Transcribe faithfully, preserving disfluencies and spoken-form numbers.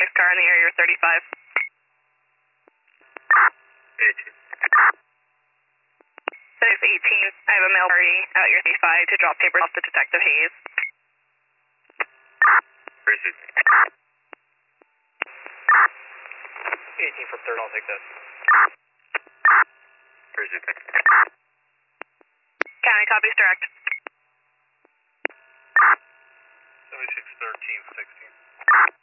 narcotics car in the area thirty-five. eighteen. Six eighteen, I have a male party out your thirty-five to drop papers off to Detective Hayes. Received. eighteen from third, I'll take this. Received. County copies direct. seventy-six thirteen sixteen.